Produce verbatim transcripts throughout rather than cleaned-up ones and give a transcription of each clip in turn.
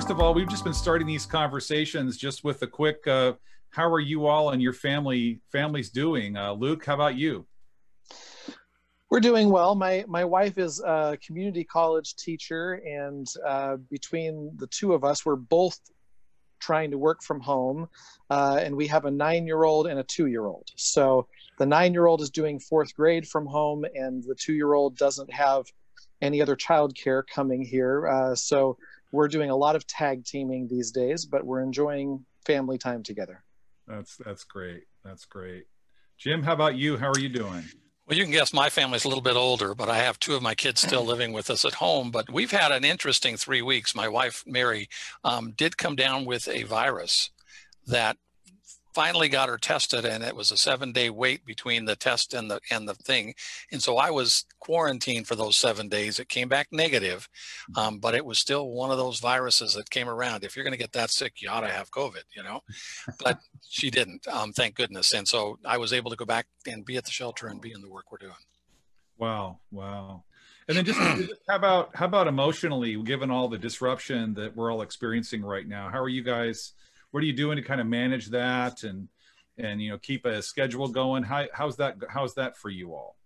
first of all, we've just been starting these conversations just with a quick, uh, how are you all and your family families doing? Uh, Luke, how about you? We're doing well. My my wife is a community college teacher, and uh, between the two of us, we're both trying to work from home, uh, and we have a nine-year-old and a two-year-old. So the nine-year-old is doing fourth grade from home, and the two-year-old doesn't have any other childcare coming here. Uh, so we're doing a lot of tag teaming these days, but we're enjoying family time together. That's that's great. That's great. Jim, how about you? How are you doing? Well, you can guess my family's a little bit older, but I have two of my kids still living with us at home. But we've had an interesting three weeks. My wife, Mary, um, did come down with a virus that finally got her tested, and it was a seven-day wait between the test and the and the thing. And so I was quarantined for those seven days. It came back negative, um, but it was still one of those viruses that came around. If you're going to get that sick, you ought to have COVID, you know. But she didn't, um, thank goodness. And so I was able to go back and be at the shelter and be in the work we're doing. Wow, wow. And then just how about how about emotionally, given all the disruption that we're all experiencing right now? How are you guys? What are you doing to kind of manage that and, and, you know, keep a schedule going? How, how's that, how's that for you all?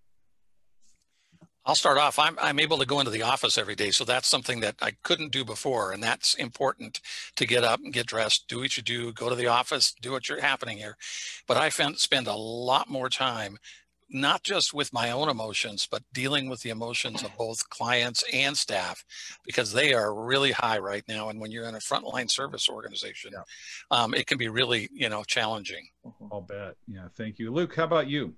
I'll start off. I'm, I'm able to go into the office every day. So that's something that I couldn't do before. And that's important, to get up and get dressed, do what you do, go to the office, do what you're happening here. But I spend a lot more time, not just with my own emotions, but dealing with the emotions of both clients and staff, because they are really high right now. And when you're in a frontline service organization, yeah. um, it can be really, you know, challenging. I'll bet. Yeah. Thank you. Luke, how about you?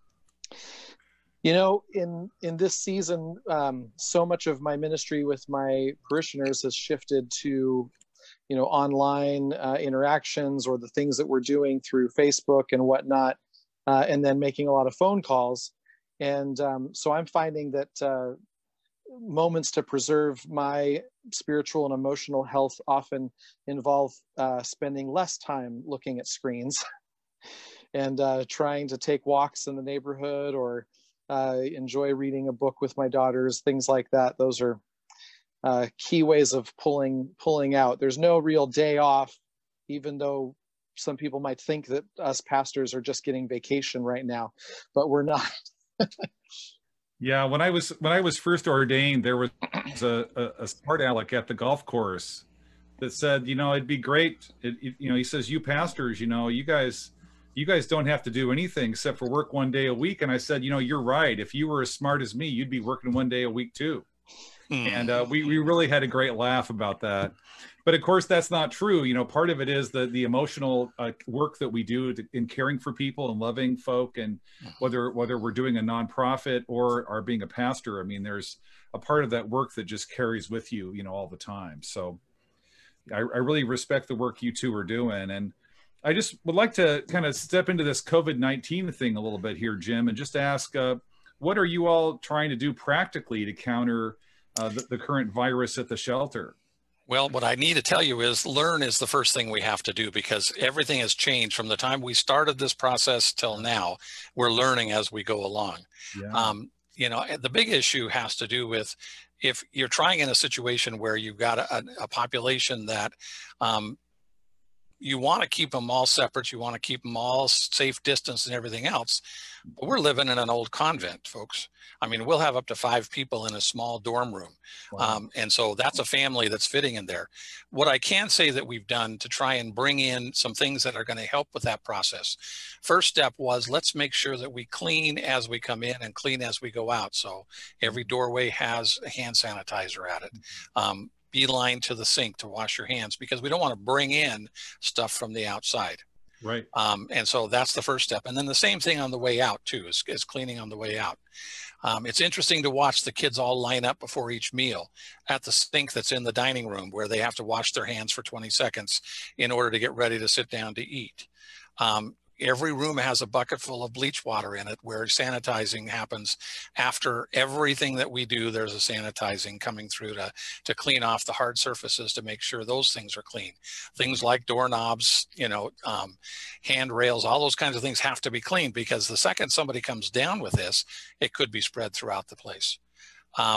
You know, in, in this season, um, so much of my ministry with my parishioners has shifted to, you know, online uh, interactions, or the things that we're doing through Facebook and whatnot. Uh, and then making a lot of phone calls. And um, so I'm finding that uh, moments to preserve my spiritual and emotional health often involve uh, spending less time looking at screens and uh, trying to take walks in the neighborhood, or uh, enjoy reading a book with my daughters, things like that. Those are uh, key ways of pulling, pulling out. There's no real day off, even though some people might think that us pastors are just getting vacation right now, but we're not. Yeah, when I was when I was first ordained, there was a, a, a smart aleck at the golf course that said, you know, it'd be great. It, it, you know, he says, you pastors, you know, you guys, you guys don't have to do anything except for work one day a week. And I said, you know, you're right. If you were as smart as me, you'd be working one day a week too. Mm. And uh, we we really had a great laugh about that. But of course, that's not true. You know, part of it is the the emotional uh, work that we do to, in caring for people and loving folk, and whether whether we're doing a nonprofit or are being a pastor. I mean, there's a part of that work that just carries with you, you know, all the time. So I, I really respect the work you two are doing. And I just would like to kind of step into this COVID nineteen thing a little bit here, Jim, and just ask, uh, what are you all trying to do practically to counter uh, the, the current virus at the shelter? Well, what I need to tell you is learn is the first thing we have to do, because everything has changed from the time we started this process till now. We're learning as we go along. Yeah. Um, you know, the big issue has to do with, if you're trying in a situation where you've got a, a population that um, you want to keep them all separate, you want to keep them all safe distance and everything else. But we're living in an old convent, folks. I mean, we'll have up to five people in a small dorm room. Wow. Um, and so that's a family that's fitting in there. What I can say that we've done to try and bring in some things that are going to help with that process. First step was, let's make sure that we clean as we come in and clean as we go out. So every doorway has a hand sanitizer at it. Um, beeline to the sink to wash your hands, because we don't want to bring in stuff from the outside. Right. Um, and so that's the first step. And then the same thing on the way out too, is, is cleaning on the way out. Um, it's interesting to watch the kids all line up before each meal at the sink that's in the dining room, where they have to wash their hands for twenty seconds in order to get ready to sit down to eat. Um, Every room has a bucket full of bleach water in it, where sanitizing happens after everything that we do. There's a sanitizing coming through to, to clean off the hard surfaces, to make sure those things are clean. Things like doorknobs, you know, um, handrails, all those kinds of things have to be cleaned, because the second somebody comes down with this, it could be spread throughout the place. Um,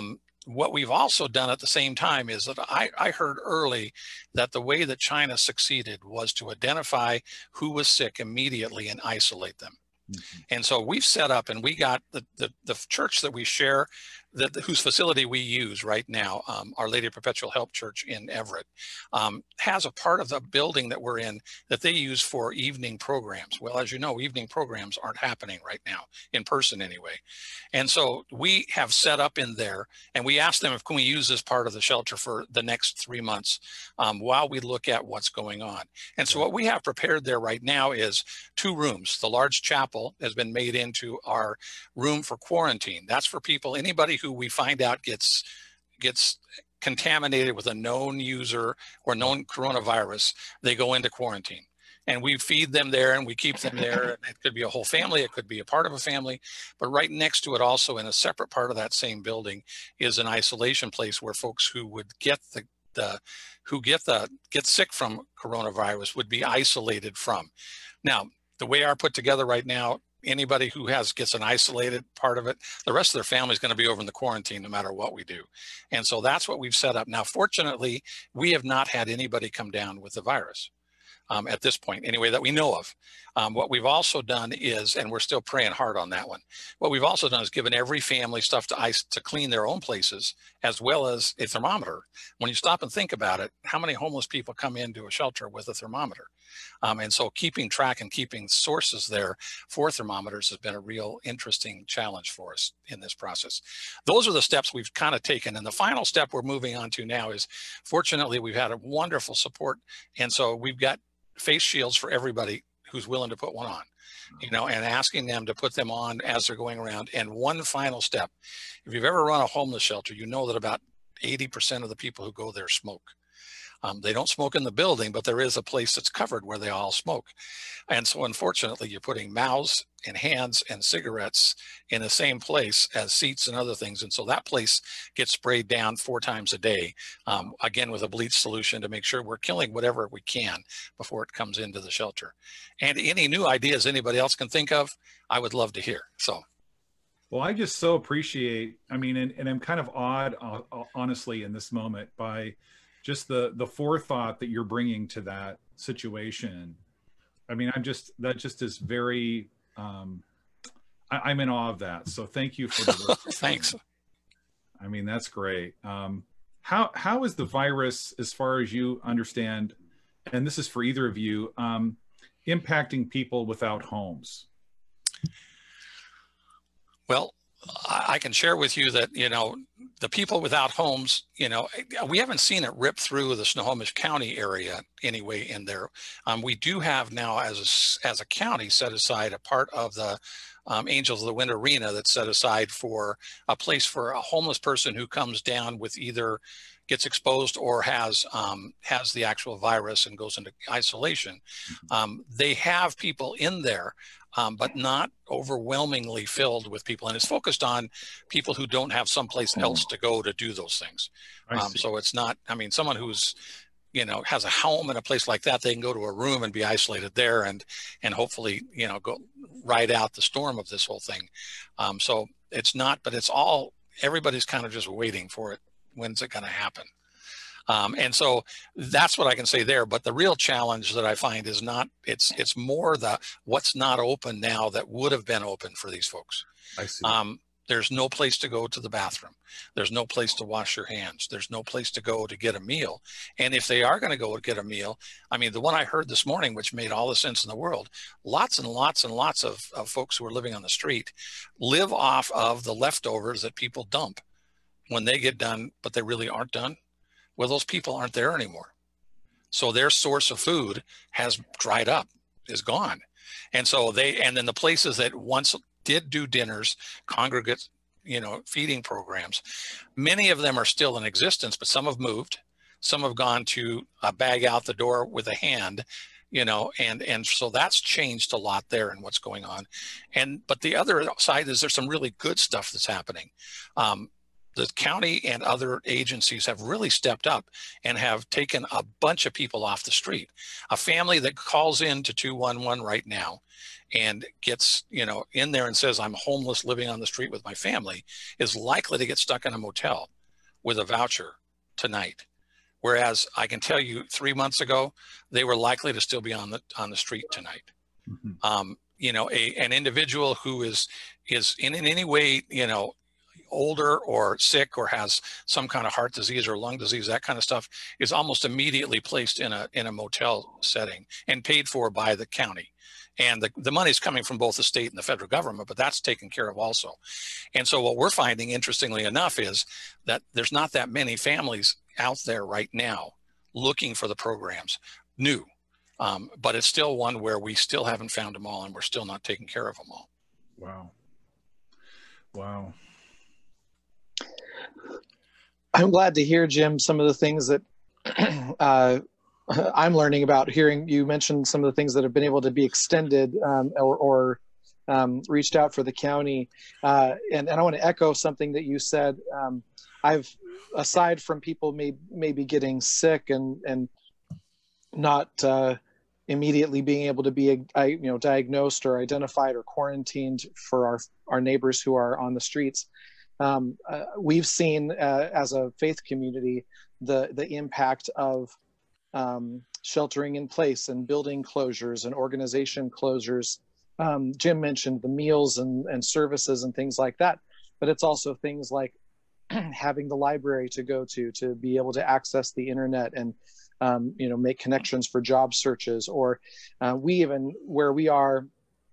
what we've also done at the same time is that I, I heard early that the way that China succeeded was to identify who was sick immediately and isolate them. Mm-hmm. And so we've set up, and we got the, the, the church that we share, that whose facility we use right now, um, Our Lady of Perpetual Help Church in Everett, um, has a part of the building that we're in that they use for evening programs. Well, as you know, evening programs aren't happening right now, in person anyway. And so we have set up in there, and we asked them if can we use this part of the shelter for the next three months um, while we look at what's going on. And so what we have prepared there right now is two rooms. The large chapel has been made into our room for quarantine. That's for people, anybody who we find out gets gets contaminated with a known user or known coronavirus, they go into quarantine. And we feed them there and we keep them there. It could be a whole family, it could be a part of a family, but right next to it also in a separate part of that same building is an isolation place where folks who would get the, the who get the get sick from coronavirus would be isolated from. Now, the way our put together right now, anybody who has gets an isolated part of it, the rest of their family is going to be over in the quarantine no matter what we do. And so that's what we've set up. Now, fortunately, we have not had anybody come down with the virus um, at this point, anyway, that we know of. Um, what we've also done is, and we're still praying hard on that one, what we've also done is given every family stuff to ice to clean their own places, as well as a thermometer. When you stop and think about it, how many homeless people come into a shelter with a thermometer? Um, and so keeping track and keeping sources there for thermometers has been a real interesting challenge for us in this process. Those are the steps we've kind of taken. And the final step we're moving on to now is, fortunately, we've had a wonderful support. And so we've got face shields for everybody who's willing to put one on, you know, and asking them to put them on as they're going around. And one final step, if you've ever run a homeless shelter, you know that about eighty percent of the people who go there smoke. Um, they don't smoke in the building, but there is a place that's covered where they all smoke. And so unfortunately, you're putting mouths and hands and cigarettes in the same place as seats and other things. And so that place gets sprayed down four times a day, um, again, with a bleach solution to make sure we're killing whatever we can before it comes into the shelter. And any new ideas anybody else can think of, I would love to hear. So. Well, I just so appreciate, I mean, and, and I'm kind of awed, uh, honestly, in this moment by just the the forethought that you're bringing to that situation. I mean, I'm just, that just is very, um, I, I'm in awe of that. So thank you for the work. Thanks. I mean, that's great. Um, how how is the virus, as far as you understand, and this is for either of you, um, impacting people without homes? Well, I can share with you that, you know, the people without homes, you know, we haven't seen it rip through the Snohomish County area anyway in there. Um, we do have now as a, as a county set aside a part of the um, Angels of the Wind Arena that's set aside for a place for a homeless person who comes down with either gets exposed or has um, has the actual virus and goes into isolation. Um, they have people in there, um, but not overwhelmingly filled with people. And it's focused on people who don't have someplace else to go to do those things. Um, so it's not, I mean, someone who's, you know, has a home in a place like that, they can go to a room and be isolated there and, and hopefully, you know, go ride out the storm of this whole thing. Um, so it's not, but it's all, everybody's kind of just waiting for it. When's it going to happen? Um, and so that's what I can say there. But the real challenge that I find is not, it's it's more the what's not open now that would have been open for these folks. I see. Um, there's no place to go to the bathroom. There's no place to wash your hands. There's no place to go to get a meal. And if they are going to go get a meal, I mean, the one I heard this morning, which made all the sense in the world, lots and lots and lots of, of folks who are living on the street live off of the leftovers that people dump when they get done, but they really aren't done. Well, those people aren't there anymore. So their source of food has dried up, is gone. And so they, and then the places that once did do dinners, congregate, you know, feeding programs, many of them are still in existence, but some have moved. Some have gone to a bag out the door with a hand, you know, and, and so that's changed a lot there in what's going on. And, but the other side is there's some really good stuff that's happening. Um, The county and other agencies have really stepped up and have taken a bunch of people off the street. A family that calls in to two one one right now and gets, you know, in there and says, I'm homeless living on the street with my family, is likely to get stuck in a motel with a voucher tonight. Whereas I can tell you three months ago, they were likely to still be on the on the street tonight. Mm-hmm. Um, you know, a, an individual who is is in, in any way, you know, older or sick or has some kind of heart disease or lung disease, that kind of stuff, is almost immediately placed in a in a motel setting and paid for by the county. And the, the money is coming from both the state and the federal government, but that's taken care of also. And so what we're finding, interestingly enough, is that there's not that many families out there right now looking for the programs, new. Um, but it's still one where we still haven't found them all, and we're still not taking care of them all. Wow. Wow. I'm glad to hear, Jim, some of the things that uh, I'm learning about. Hearing you mention some of the things that have been able to be extended um, or, or um, reached out for the county. Uh, and, and I want to echo something that you said. Um, I've, aside from people may, maybe getting sick and, and not uh, immediately being able to be, you know, diagnosed or identified or quarantined for our, our neighbors who are on the streets, um, uh, we've seen uh, as a faith community the the impact of um, sheltering in place and building closures and organization closures. Um, Jim mentioned the meals and, and services and things like that, but it's also things like having the library to go to, to be able to access the internet and, um, you know, make connections for job searches. Or uh, we even, where we are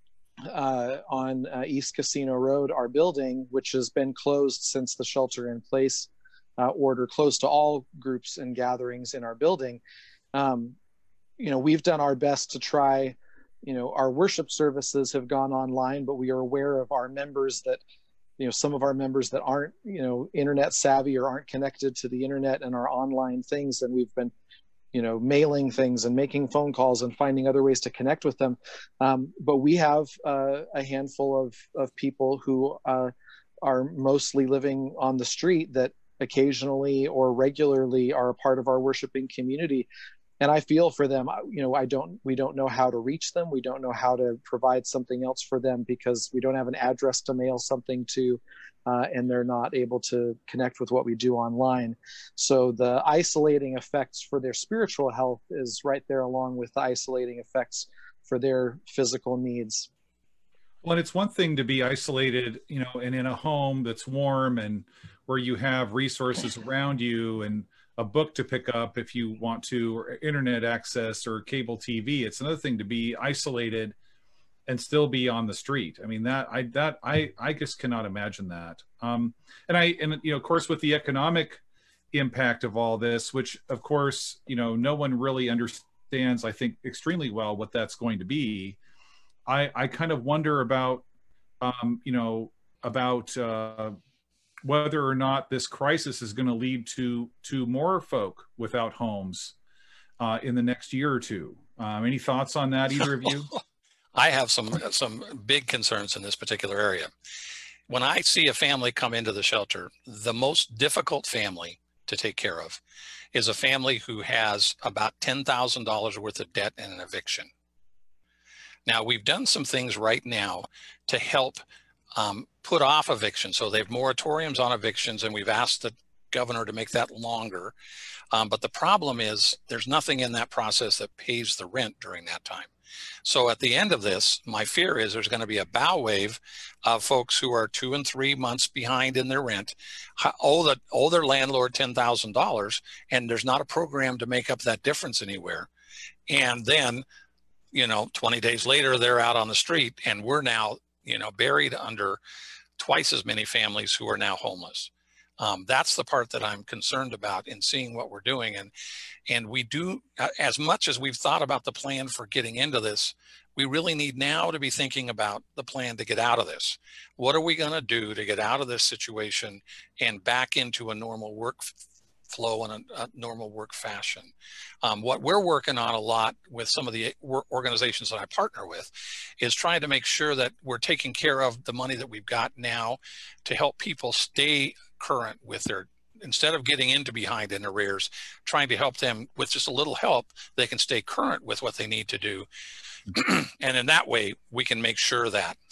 uh, on uh, East Casino Road, our building, which has been closed since the shelter in place uh, order, closed to all groups and gatherings in our building. Um, you know, we've done our best to try, you know, our worship services have gone online, but we are aware of our members that, you know, some of our members that aren't, you know, internet savvy or aren't connected to the internet and our online things. And we've been, you know, mailing things and making phone calls and finding other ways to connect with them. Um, but we have uh, a handful of, of people who uh, are mostly living on the street that occasionally or regularly are a part of our worshiping community. And I feel for them. You know, I don't, we don't know how to reach them. We don't know how to provide something else for them because we don't have an address to mail something to, uh, and they're not able to connect with what we do online. So the isolating effects for their spiritual health is right there along with the isolating effects for their physical needs. Well, and it's one thing to be isolated, you know, and in a home that's warm and where you have resources around you and a book to pick up if you want to, or internet access or cable T V. It's another thing to be isolated and still be on the street. I mean, that I that I I just cannot imagine that. Um, and I and you know, of course, with the economic impact of all this, which of course, you know, no one really understands, I think, extremely well what that's going to be. I I kind of wonder about, um, you know, about. Uh, whether or not this crisis is going to lead to to more folk without homes uh, in the next year or two. Um, any thoughts on that, either of you? I have some some big concerns in this particular area. When I see a family come into the shelter, the most difficult family to take care of is a family who has about ten thousand dollars worth of debt and an eviction. Now, we've done some things right now to help Um, put off eviction. So they have moratoriums on evictions, and we've asked the governor to make that longer. Um, but the problem is there's nothing in that process that pays the rent during that time. So at the end of this, my fear is there's going to be a bow wave of folks who are two and three months behind in their rent, owe, the, owe their landlord ten thousand dollars, and there's not a program to make up that difference anywhere. And then, you know, twenty days later, they're out on the street, and we're now you know, buried under twice as many families who are now homeless. Um, that's the part that I'm concerned about in seeing what we're doing. And, and we do, as much as we've thought about the plan for getting into this, we really need now to be thinking about the plan to get out of this. What are we going to do to get out of this situation and back into a normal work flow in a, a normal work fashion? Um, what we're working on a lot with some of the organizations that I partner with is trying to make sure that we're taking care of the money that we've got now to help people stay current with their, instead of getting into behind in arrears, trying to help them with just a little help, they can stay current with what they need to do. And in that way, we can make sure that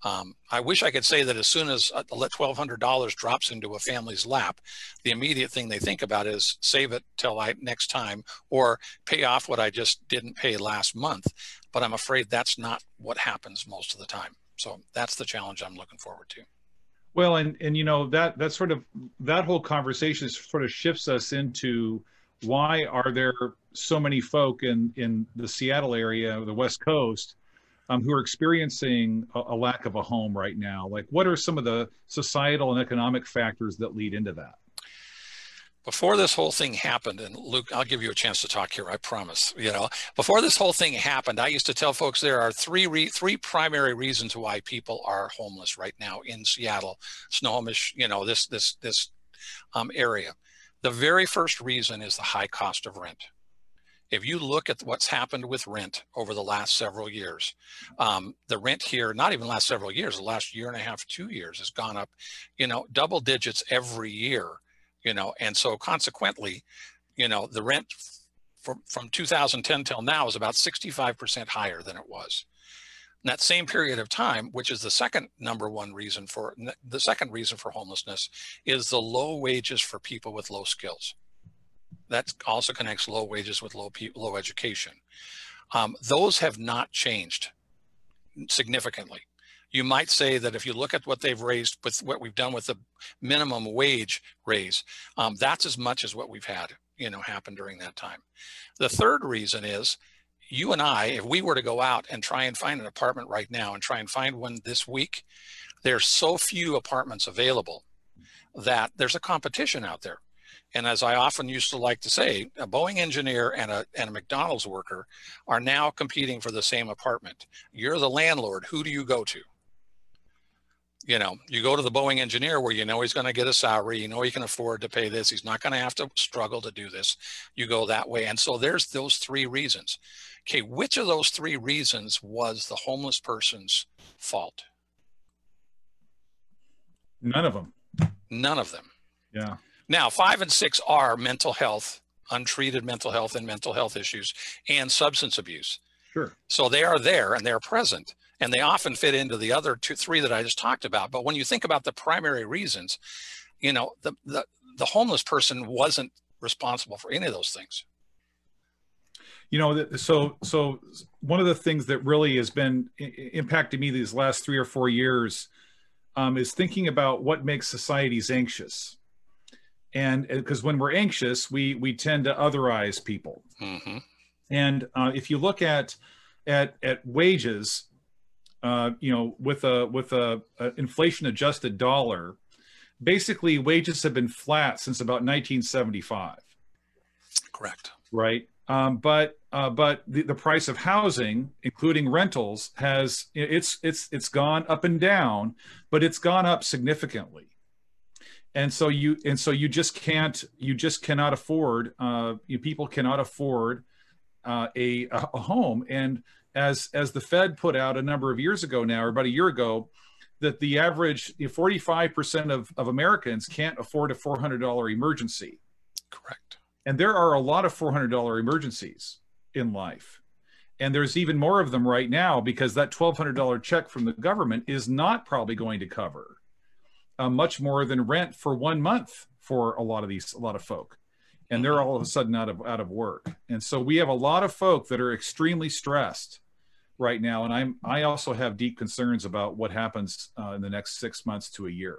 Um, I wish I could say that as soon as twelve hundred dollars drops into a family's lap, the immediate thing they think about is save it till I next time, or pay off what I just didn't pay last month. But I'm afraid that's not what happens most of the time. So that's the challenge I'm looking forward to. Well, and and you know that that sort of that whole conversation sort of shifts us into why are there so many folk in in the Seattle area, the West Coast, um, who are experiencing a, a lack of a home right now? Like, what are some of the societal and economic factors that lead into that? Before this whole thing happened, and Luke, I'll give you a chance to talk here, I promise. You know, before this whole thing happened, I used to tell folks there are three re three primary reasons why people are homeless right now in Seattle, Snohomish, you know, this this this um, area. The very first reason is the high cost of rent. If you look at what's happened with rent over the last several years, um, the rent here, not even the last several years, the last year and a half, two years has gone up, you know, double digits every year. You know, and so consequently, you know, the rent from, from two thousand ten till now is about sixty-five percent higher than it was. In that same period of time, which is the second number one reason for, the second reason for homelessness, is the low wages for people with low skills. That also connects low wages with low, low education. Um, those have not changed significantly. You might say that if you look at what they've raised with what we've done with the minimum wage raise, um, that's as much as what we've had, you know, happen during that time. The third reason is you and I, if we were to go out and try and find an apartment right now and try and find one this week, there's so few apartments available that there's a competition out there. And as I often used to like to say, a Boeing engineer and a, and a McDonald's worker are now competing for the same apartment. You're the landlord. Who do you go to? You know, you go to the Boeing engineer where you know he's going to get a salary, you know he can afford to pay this, he's not going to have to struggle to do this. You go that way. And so there's those three reasons. Okay, which of those three reasons was the homeless person's fault? None of them. None of them. Yeah. Now, five and six are mental health, untreated mental health and mental health issues, and substance abuse. Sure. So they are there and they're present. And they often fit into the other two, three that I just talked about. But when you think about the primary reasons, you know, the, the, the homeless person wasn't responsible for any of those things. You know, so so one of the things that really has been impacting me these last three or four years um, is thinking about what makes societies anxious. And because when we're anxious, we we tend to otherize people. Mm-hmm. And uh, if you look at at at wages, Uh, you know, with a with a, a inflation adjusted dollar, basically wages have been flat since about nineteen seventy-five. Correct. Right. Um, but uh, but the, the price of housing, including rentals, has it's it's it's gone up and down, but it's gone up significantly. And so you and so you just can't you just cannot afford uh, you people cannot afford uh, a a home. And As as the Fed put out a number of years ago now, or about a year ago, that the average forty-five percent of, of Americans can't afford a four hundred dollar emergency. Correct. And there are a lot of four hundred dollar emergencies in life. And there's even more of them right now because that twelve hundred dollar check from the government is not probably going to cover uh, much more than rent for one month for a lot of these, a lot of folk. And they're all of a sudden out of out of work. And so we have a lot of folk that are extremely stressed right now. And I'm, I also have deep concerns about what happens uh, in the next six months to a year.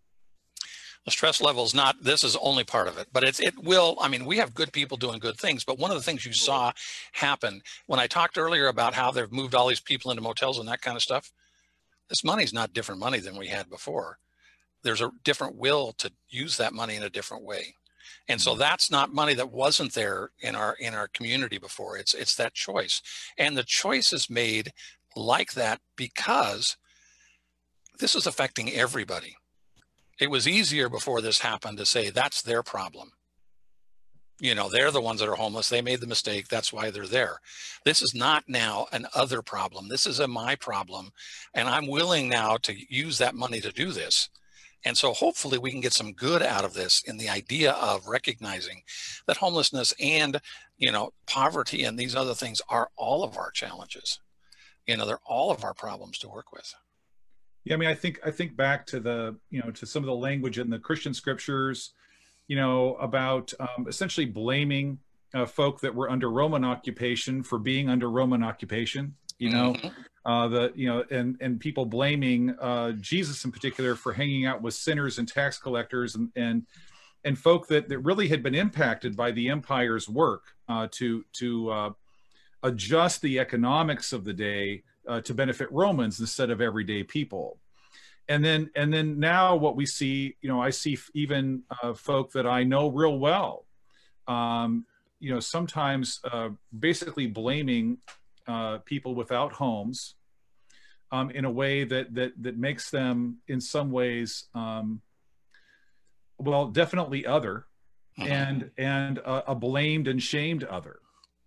The stress level is not, this is only part of it, but it's, it will, I mean, we have good people doing good things, but one of the things you saw happen when I talked earlier about how they've moved all these people into motels and that kind of stuff, this money's not different money than we had before. There's a different will to use that money in a different way. And so that's not money that wasn't there in our in our community before. It's it's that choice. And the choice is made like that because this is affecting everybody. It was easier before this happened to say that's their problem. You know, they're the ones that are homeless. They made the mistake. That's why they're there. This is not now an other problem. This is a my problem. And I'm willing now to use that money to do this. And so hopefully we can get some good out of this in the idea of recognizing that homelessness and, you know, poverty and these other things are all of our challenges. You know, they're all of our problems to work with. Yeah, I mean, I think I think back to the, you know, to some of the language in the Christian scriptures, you know, about um, essentially blaming uh, folk that were under Roman occupation for being under Roman occupation. You know, Mm-hmm. uh, the you know, and and people blaming uh, Jesus in particular for hanging out with sinners and tax collectors and and and folk that that really had been impacted by the empire's work uh, to to uh, adjust the economics of the day uh, to benefit Romans instead of everyday people. And then, and then now what we see, you know, I see even uh, folk that I know real well, um, you know, sometimes uh, basically blaming uh, people without homes um, in a way that that that makes them, in some ways, um, well, definitely other, Mm-hmm. and and a, a blamed and shamed other.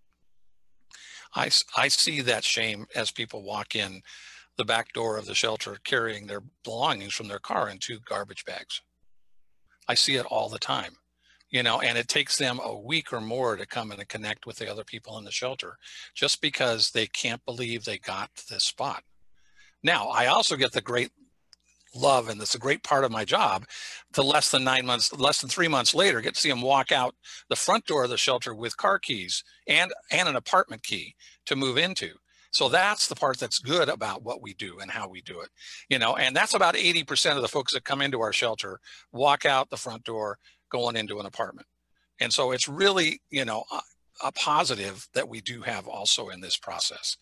I, I see that shame as people walk in the back door of the shelter carrying their belongings from their car in two garbage bags. I see it all the time, you know, and it takes them a week or more to come in and connect with the other people in the shelter just because they can't believe they got this spot. Now, I also get the great love, and it's a great part of my job, to less than nine months, less than three months later, get to see them walk out the front door of the shelter with car keys and, and an apartment key to move into. So that's the part that's good about what we do and how we do it, you know, and that's about eighty percent of the folks that come into our shelter walk out the front door going into an apartment. And so it's really, you know, a, a positive that we do have also in this process.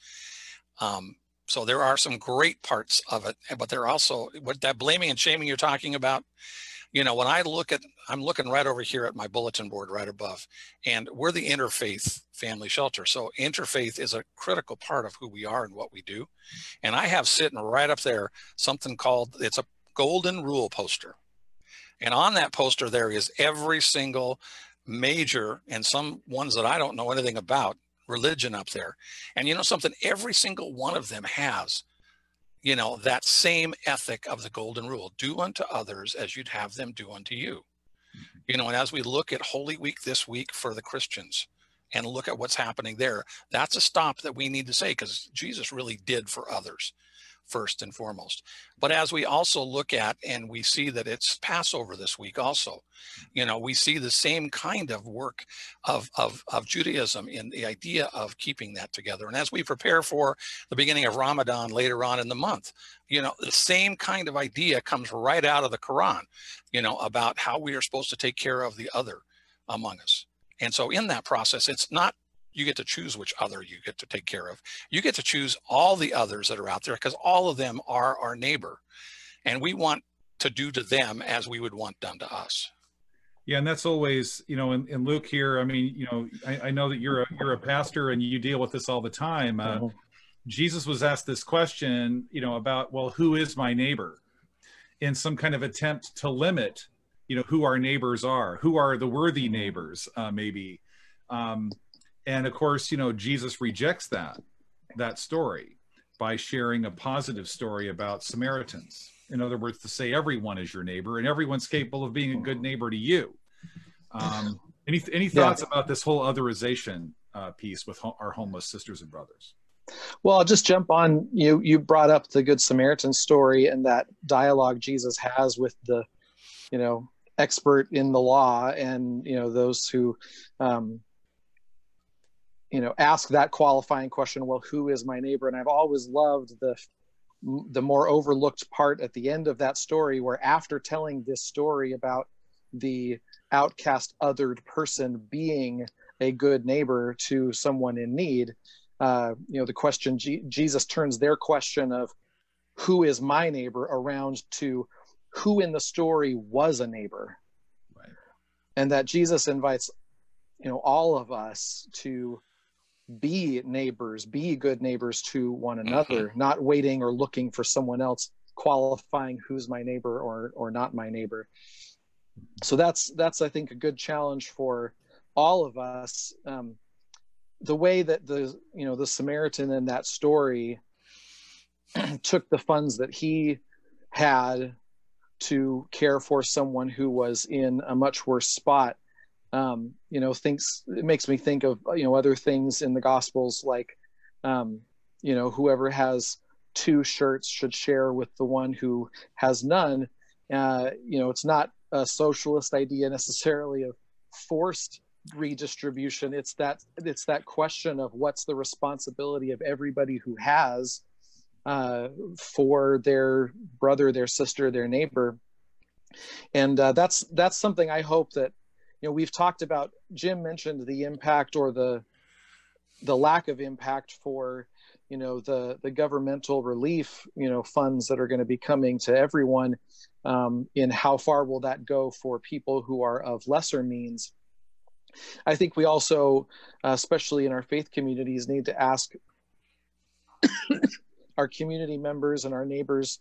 Um, So there are some great parts of it, but there are also what that blaming and shaming you're talking about. You know, when I look at, I'm looking right over here at my bulletin board right above, and we're the interfaith family shelter. So interfaith is a critical part of who we are and what we do. And I have sitting right up there something called, it's a golden rule poster. And on that poster, there is every single major, and some ones that I don't know anything about, religion up there. And you know something, every single one of them has, you know, that same ethic of the golden rule: do unto others as you'd have them do unto you. You know, and as we look at Holy Week this week for the Christians and look at what's happening there, that's a stop that we need to say, because Jesus really did for others first and foremost. But as we also look at, and we see that it's Passover this week also, you know, we see the same kind of work of, of, of Judaism in the idea of keeping that together. And as we prepare for the beginning of Ramadan later on in the month, you know, the same kind of idea comes right out of the Quran, you know, about how we are supposed to take care of the other among us. And so in that process, it's not you get to choose which other you get to take care of. You get to choose all the others that are out there, because all of them are our neighbor. And we want to do to them as we would want done to us. Yeah, and that's always, you know, in, in Luke here, I mean, you know, I, I know that you're a, you're a pastor and you deal with this all the time. Uh, mm-hmm. Jesus was asked this question, you know, about, well, who is my neighbor? In some kind of attempt to limit, you know, who our neighbors are, who are the worthy neighbors, uh, maybe. Um, And of course, you know, Jesus rejects that, that story by sharing a positive story about Samaritans. In other words, to say everyone is your neighbor and everyone's capable of being a good neighbor to you. Um, any any thoughts yeah. about this whole otherization uh, piece with ho- our homeless sisters and brothers? Well, I'll just jump on. You you brought up the Good Samaritan story and that dialogue Jesus has with the, you know, expert in the law, and, you know, those who, um, you know, ask that qualifying question, well, who is my neighbor? And I've always loved the the more overlooked part at the end of that story, where after telling this story about the outcast, othered person being a good neighbor to someone in need, uh, you know, the question, G- Jesus turns their question of who is my neighbor around to who in the story was a neighbor. Right. And that Jesus invites, you know, all of us to be neighbors, be good neighbors to one another, mm-hmm. not waiting or looking for someone else qualifying who's my neighbor or or not my neighbor. So that's that's I think a good challenge for all of us. Um, the way that the you know the Samaritan in that story took the funds that he had to care for someone who was in a much worse spot. Um, you know, thinks it makes me think of, you know, other things in the Gospels, like, um, you know, whoever has two shirts should share with the one who has none. Uh, you know, it's not a socialist idea necessarily of forced redistribution. It's that it's that question of what's the responsibility of everybody who has uh, for their brother, their sister, their neighbor. And uh, that's that's something I hope that, you know, we've talked about. Jim mentioned the impact or the the lack of impact for, you know, the the governmental relief, you know, funds that are going to be coming to everyone. Um, in how far will that go for people who are of lesser means? I think we also, uh, especially in our faith communities, need to ask our community members and our neighbors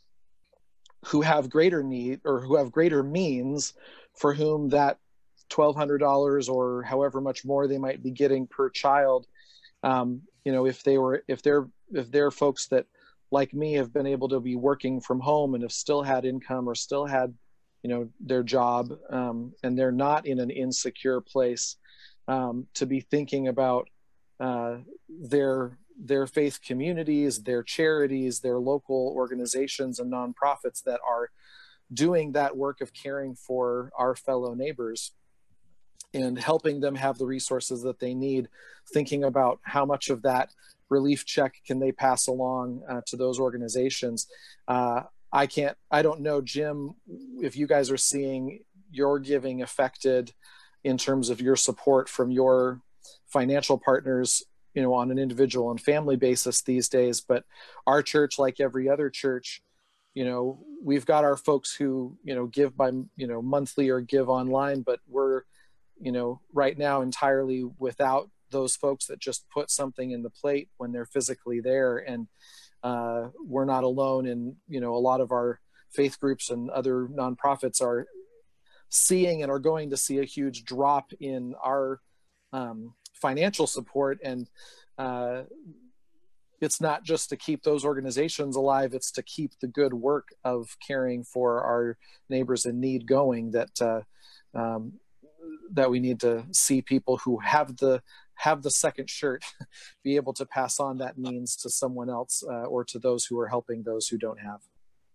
who have greater need or who have greater means, for whom that twelve hundred dollars or however much more they might be getting per child, um, you know, if they were, if they're, if they're folks that, like me, have been able to be working from home and have still had income or still had, you know, their job, um, and they're not in an insecure place, um, to be thinking about uh, their their faith communities, their charities, their local organizations and nonprofits that are doing that work of caring for our fellow neighbors and helping them have the resources that they need, thinking about how much of that relief check can they pass along uh, to those organizations. Uh, I can't, I don't know, Jim, if you guys are seeing your giving affected in terms of your support from your financial partners, you know, on an individual and family basis these days. But our church, like every other church, you know, we've got our folks who, you know, give by, you know, monthly or give online, but we're, you know, right now entirely without those folks that just put something in the plate when they're physically there. And uh, we're not alone in, you know, a lot of our faith groups and other nonprofits are seeing and are going to see a huge drop in our um, financial support. And uh, it's not just to keep those organizations alive, it's to keep the good work of caring for our neighbors in need going, that uh, um, that we need to see people who have the have the second shirt be able to pass on that means to someone else, uh, or to those who are helping those who don't have.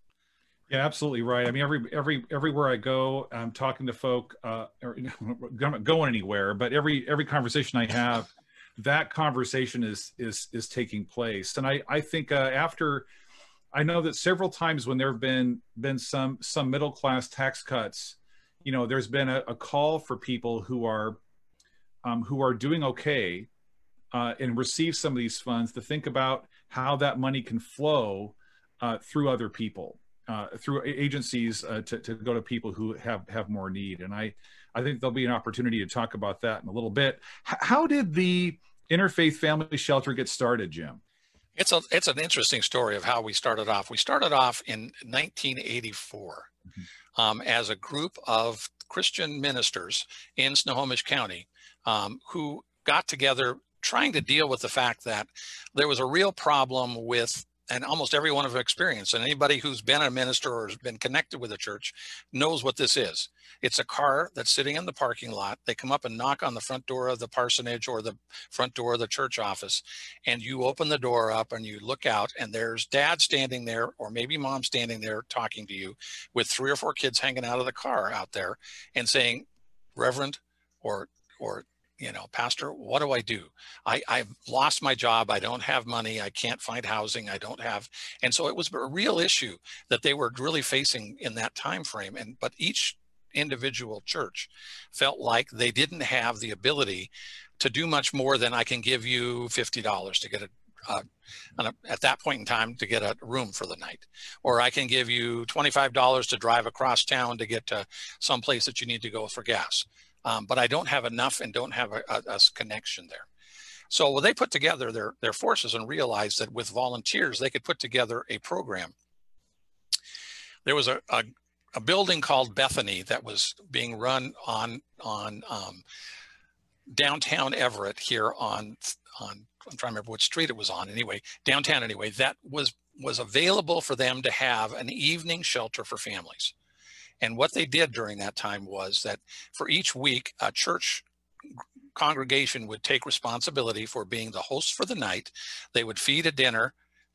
Yeah, absolutely right. I mean, every every everywhere I go, I'm talking to folk, uh, or I'm not going anywhere, but every every conversation I have, that conversation is is is taking place. And I I think uh, after, I know that several times when there have been been some some middle class tax cuts, you know, there's been a, a call for people who are um, who are doing okay uh, and receive some of these funds to think about how that money can flow uh, through other people. Uh, through agencies uh, to, to go to people who have, have more need. And I, I think there'll be an opportunity to talk about that in a little bit. H- how did the Interfaith Family Shelter get started, Jim? It's a it's an interesting story of how we started off. We started off in nineteen eighty-four mm-hmm. um, as a group of Christian ministers in Snohomish County um, who got together trying to deal with the fact that there was a real problem with, and almost everyone have experienced, and anybody who's been a minister or has been connected with a church knows what this is. It's a car that's sitting in the parking lot. They come up and knock on the front door of the parsonage or the front door of the church office, and you open the door up and you look out, and there's dad standing there, or maybe mom standing there talking to you with three or four kids hanging out of the car out there and saying, Reverend, or or you know, Pastor, what do I do? I, I've lost my job. I don't have money. I can't find housing. I don't have. And so it was a real issue that they were really facing in that time frame. And but each individual church felt like they didn't have the ability to do much more than I can give you fifty dollars to get a, uh, a at that point in time to get a room for the night, or I can give you twenty-five dollars to drive across town to get to some place that you need to go for gas. Um, but I don't have enough and don't have a, a, a connection there. So well, they put together their, their forces and realized that with volunteers, they could put together a program. There was a, a, a building called Bethany that was being run on, on um, downtown Everett here on, on, I'm trying to remember what street it was on anyway, downtown anyway, that was, was available for them to have an evening shelter for families. And what they did during that time was that for each week, a church congregation would take responsibility for being the host for the night. They would feed a dinner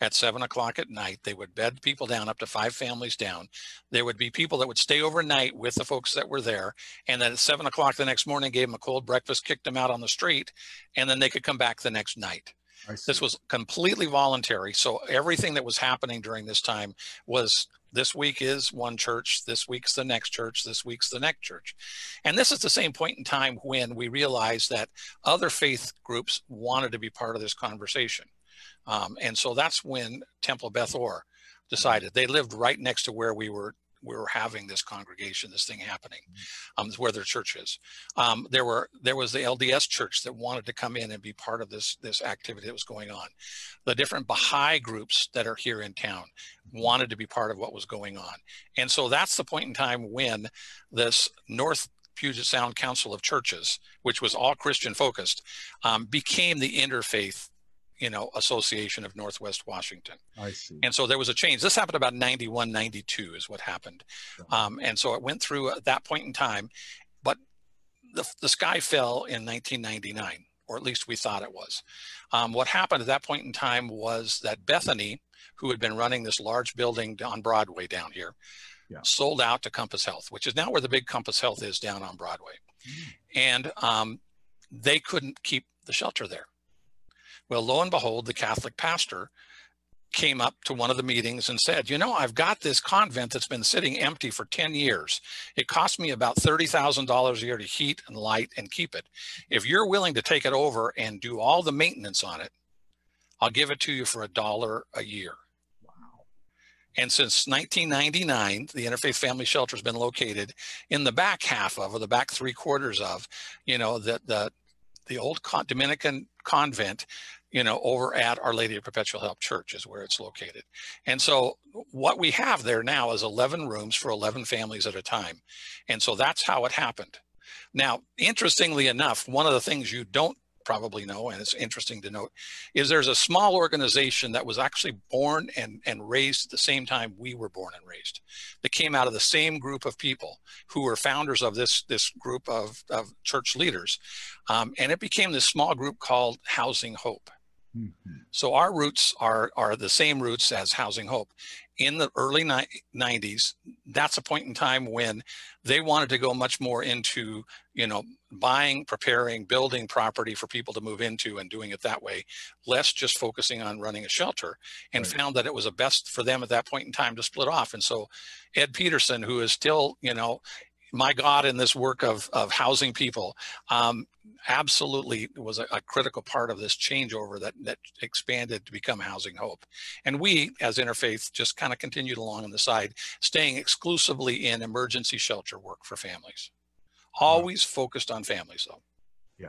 at seven o'clock at night. They would bed people down, up to five families down. There would be people that would stay overnight with the folks that were there. And then at seven o'clock the next morning, gave them a cold breakfast, kicked them out on the street, and then they could come back the next night. This was completely voluntary. So everything that was happening during this time was, this week is one church, this week's the next church, this week's the next church. And this is the same point in time when we realized that other faith groups wanted to be part of this conversation. Um, and so that's when Temple Beth Or decided. They lived right next to where we were we were having this congregation, this thing happening, um, where their church is. Um, there were there was the L D S church that wanted to come in and be part of this this activity that was going on. The different Baha'i groups that are here in town wanted to be part of what was going on. And so that's the point in time when this North Puget Sound Council of Churches, which was all Christian focused, um, became the Interfaith, you know, Association of Northwest Washington. I see. And so there was a change. This happened about ninety-one, ninety-two is what happened. Um, and so it went through at that point in time, but the, the sky fell in nineteen ninety-nine, or at least we thought it was. Um, what happened at that point in time was that Bethany, who had been running this large building on Broadway down here, yeah. sold out to Compass Health, which is now where the big Compass Health is down on Broadway. Mm. And um, they couldn't keep the shelter there. Well, lo and behold, the Catholic pastor came up to one of the meetings and said, you know, I've got this convent that's been sitting empty for ten years. It cost me about thirty thousand dollars a year to heat and light and keep it. If you're willing to take it over and do all the maintenance on it, I'll give it to you for a dollar a year. Wow. And since nineteen ninety-nine, the Interfaith Family Shelter has been located in the back half of, or the back three quarters of, you know, the, the, the old Con- Dominican convent, you know, over at Our Lady of Perpetual Help Church is where it's located. And so what we have there now is eleven rooms for eleven families at a time. And so that's how it happened. Now, interestingly enough, one of the things you don't probably know, and it's interesting to note, is there's a small organization that was actually born and, and raised at the same time we were born and raised, that came out of the same group of people who were founders of this, this group of, of church leaders. Um, and it became this small group called Housing Hope. Mm-hmm. So our roots are, are the same roots as Housing Hope. In the early nineties, that's a point in time when they wanted to go much more into, you know, buying, preparing, building property for people to move into and doing it that way, less just focusing on running a shelter, and right. found that it was a best for them at that point in time to split off. And so Ed Peterson, who is still, you know, my God in this work of, of housing people, um, absolutely was a, a critical part of this changeover that, that expanded to become Housing Hope. And we, as Interfaith, just kind of continued along on the side, staying exclusively in emergency shelter work for families. Always wow. focused on families, though. Yeah.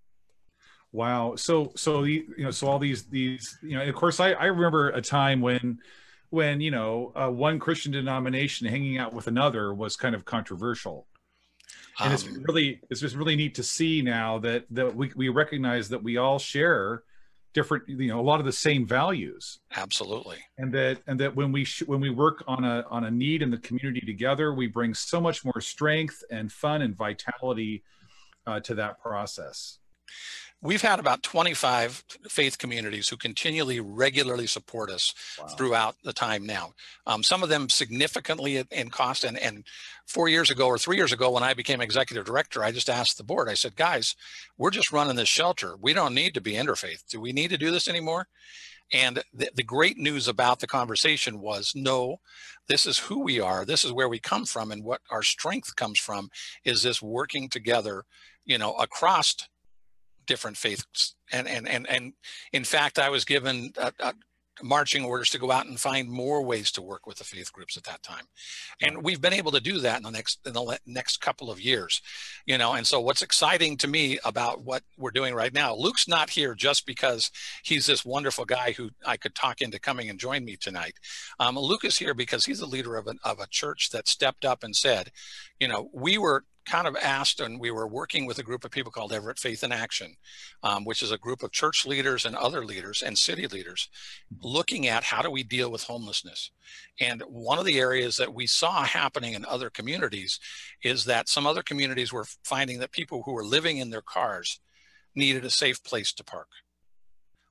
Wow. So, so, you know, so all these, these, you know, of course, I, I remember a time when, when, you know, uh, one Christian denomination hanging out with another was kind of controversial. And um, it's really, it's just really neat to see now that, that we, we recognize that we all share different, you know, a lot of the same values. Absolutely. And that, and that when we, sh- when we work on a, on a need in the community together, we bring so much more strength and fun and vitality uh, to that process. We've had about twenty-five faith communities who continually, regularly support us wow. throughout the time now. Um, some of them significantly in cost. And, and four years ago or three years ago, when I became executive director, I just asked the board, I said, guys, we're just running this shelter. We don't need to be interfaith. Do we need to do this anymore? And the, the great news about the conversation was, no, this is who we are. This is where we come from. And what our strength comes from is this working together, you know, across different faiths. And, and, and, and in fact, I was given a, a marching orders to go out and find more ways to work with the faith groups at that time. And we've been able to do that in the next, in the next couple of years, you know. And so what's exciting to me about what we're doing right now, Luke's not here just because he's this wonderful guy who I could talk into coming and join me tonight. Um, Luke is here because he's the leader of, an, of a church that stepped up and said, you know, we were kind of asked, and we were working with a group of people called Everett Faith in Action, um, which is a group of church leaders and other leaders and city leaders looking at how do we deal with homelessness. And one of the areas that we saw happening in other communities is that some other communities were finding that people who were living in their cars needed a safe place to park.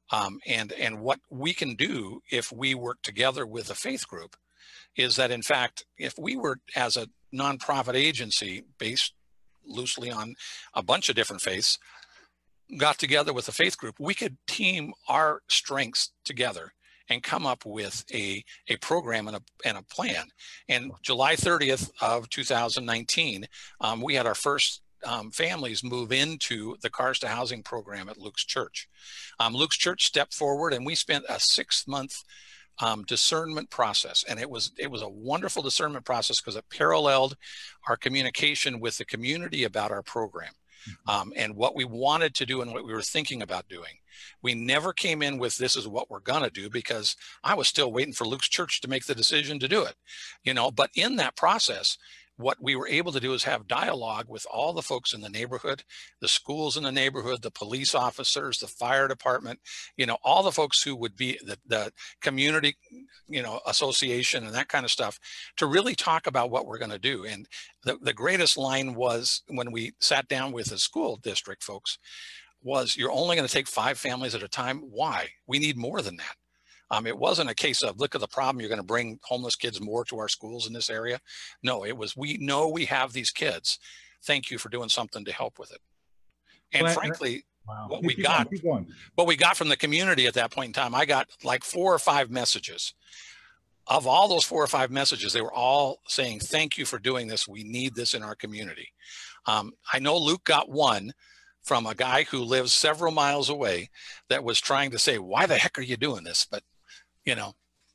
Um, and, and what we can do if we work together with a faith group is that, in fact, if we were as a nonprofit agency based loosely on a bunch of different faiths, got together with a faith group, we could team our strengths together and come up with a, a program and a, and a plan. And July thirtieth of two thousand nineteen, um, we had our first um, families move into the Cars to Housing program at Luke's Church. Um, Luke's Church stepped forward, and we spent a six month um, discernment process. And it was, it was a wonderful discernment process because it paralleled our communication with the community about our program. Um, and what we wanted to do and what we were thinking about doing. We never came in with this is what we're going to do, because I was still waiting for Luke's Church to make the decision to do it, you know, but in that process, what we were able to do is have dialogue with all the folks in the neighborhood, the schools in the neighborhood, the police officers, the fire department, you know, all the folks who would be the, the community, you know, association and that kind of stuff, to really talk about what we're going to do. And the, the greatest line was when we sat down with the school district folks was, you're only going to take five families at a time. Why? We need more than that. Um, it wasn't a case of, look at the problem, you're going to bring homeless kids more to our schools in this area. No, it was, we know we have these kids. Thank you for doing something to help with it. And Well, frankly, Wow. what Keep we going, got, keep going. what we got from the community at that point in time, I got like four or five messages. Of all those four or five messages, they were all saying, thank you for doing this. We need this in our community. Um, I know Luke got one from a guy who lives several miles away that was trying to say, why the heck are you doing this? But you know.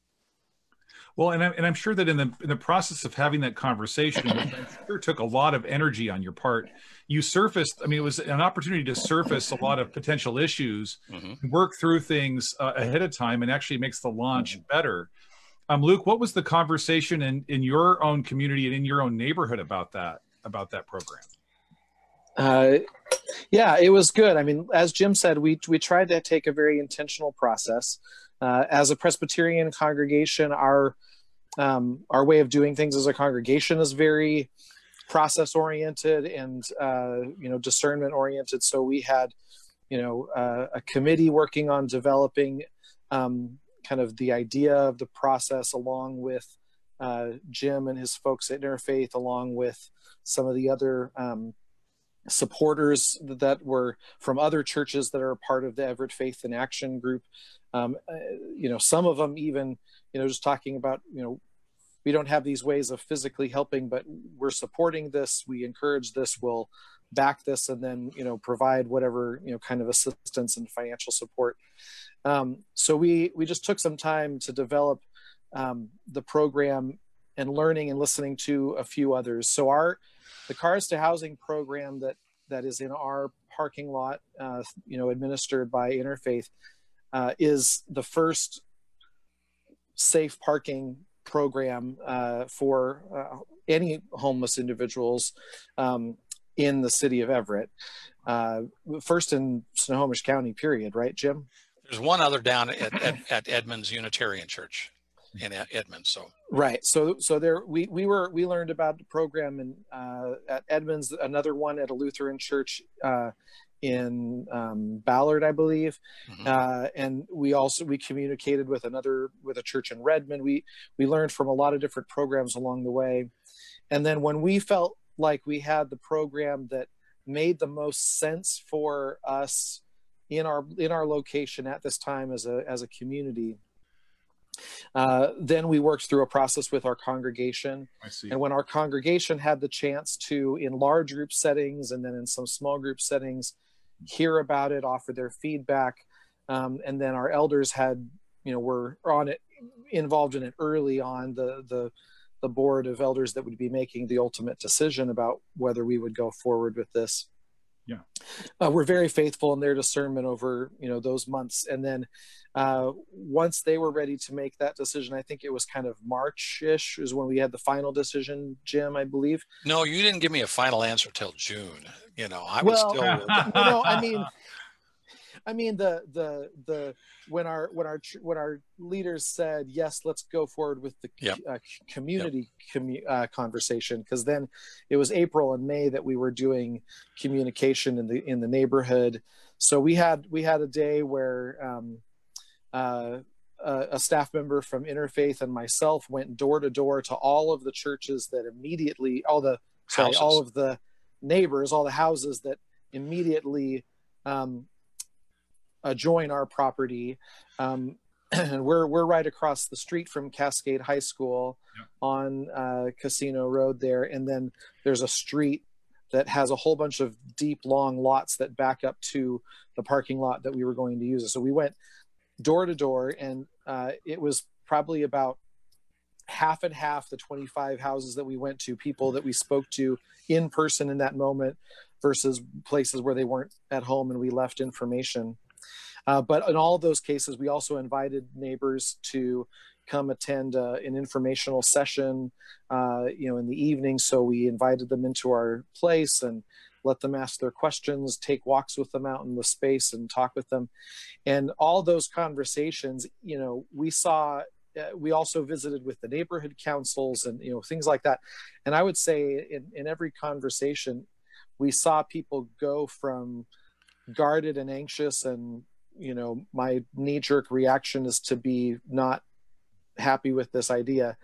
Well, and I'm, and I'm sure that in the in the process of having that conversation, which I'm sure took a lot of energy on your part, you surfaced, I mean, it was an opportunity to surface a lot of potential issues, mm-hmm. work through things uh, ahead of time, and actually makes the launch mm-hmm. better. Um, Luke, what was the conversation in, in your own community and in your own neighborhood about that, about that program? Uh, yeah, it was good. I mean, as Jim said, we we tried to take a very intentional process. Uh, as a Presbyterian congregation, our um, our way of doing things as a congregation is very process oriented and uh, you know discernment oriented. So we had you know uh, a committee working on developing um, kind of the idea of the process, along with uh, Jim and his folks at Interfaith, along with some of the other um, supporters that were from other churches that are a part of the Everett Faith in Action group. Um, uh, you know, some of them even, you know, just talking about, you know, we don't have these ways of physically helping, but we're supporting this. We encourage this. We'll back this, and then, you know, provide whatever, you know, kind of assistance and financial support. Um, so we, we just took some time to develop um, the program and learning and listening to a few others. So our, the Cars to Housing program that, that is in our parking lot, uh, you know, administered by Interfaith, Uh, is the first safe parking program uh, for uh, any homeless individuals um, in the city of Everett. Uh, first in Snohomish County, period, right, Jim? There's one other down at, at, at Edmonds Unitarian Church in Edmonds. So right, so so there we we were we learned about the program in uh, at Edmonds, another one at a Lutheran church Uh, in um, Ballard, I believe. Mm-hmm. Uh, and we also, we communicated with another, with a church in Redmond. We, we learned from a lot of different programs along the way. And then when we felt like we had the program that made the most sense for us in our, in our location at this time as a, as a community, uh, then we worked through a process with our congregation. I see. And when our congregation had the chance to, in large group settings and then in some small group settings, hear about it, offer their feedback, um, and then our elders had, you know, were on it, involved in it early on, the the the board of elders that would be making the ultimate decision about whether we would go forward with this. Yeah, uh, we're very faithful in their discernment over, you know, those months, and then uh, once they were ready to make that decision, I think it was kind of March-ish is when we had the final decision, Jim, I believe. No, you didn't give me a final answer till June. You know, I well, was still. you know, I mean, I mean the the the when our when our when our leaders said yes, let's go forward with the yep. uh, community yep. commu uh, conversation, because then it was April and May that we were doing communication in the in the neighborhood. So we had we had a day where um, uh, a, a staff member from Interfaith and myself went door to door to all of the churches that immediately, all the sorry, Houses. all of the neighbors, all the houses that immediately um, adjoin our property. Um, and we're we're right across the street from Cascade High School, yep, on uh, Casino Road there, and then there's a street that has a whole bunch of deep, long lots that back up to the parking lot that we were going to use. So we went door to door, and uh, it was probably about half and half the twenty-five houses that we went to, people that we spoke to in person in that moment versus places where they weren't at home and we left information. Uh, but in all of those cases, we also invited neighbors to come attend uh, an informational session, uh, you know, in the evening. So we invited them into our place and let them ask their questions, take walks with them out in the space and talk with them. And all those conversations, you know, we saw, uh, we also visited with the neighborhood councils and, you know, things like that. And I would say in, in every conversation, we saw people go from guarded and anxious and, you know, my knee-jerk reaction is to be not happy with this idea,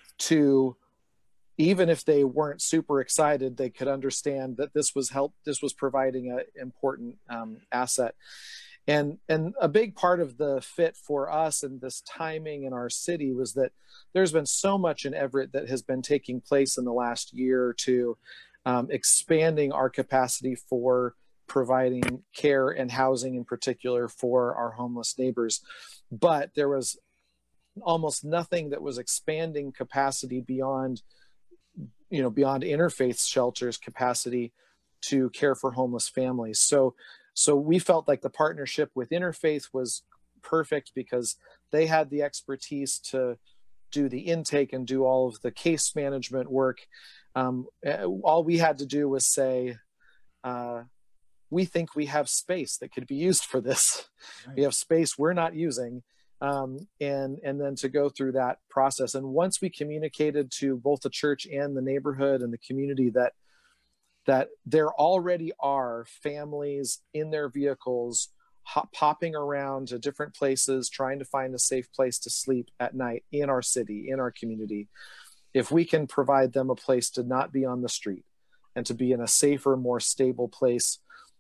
to even if they weren't super excited, they could understand that this was help, this was providing an important um, asset. And, and a big part of the fit for us and this timing in our city was that there's been so much in Everett that has been taking place in the last year or two, um, expanding our capacity for providing care and housing in particular for our homeless neighbors. But there was almost nothing that was expanding capacity beyond, you know, beyond Interfaith shelters capacity to care for homeless families. So, so we felt like the partnership with Interfaith was perfect because they had the expertise to do the intake and do all of the case management work. Um, all we had to do was say, uh, we think we have space that could be used for this. Right. We have space we're not using. Um, and, and then to go through that process. And once we communicated to both the church and the neighborhood and the community that, that there already are families in their vehicles hop, popping around to different places, trying to find a safe place to sleep at night in our city, in our community. If we can provide them a place to not be on the street and to be in a safer, more stable place,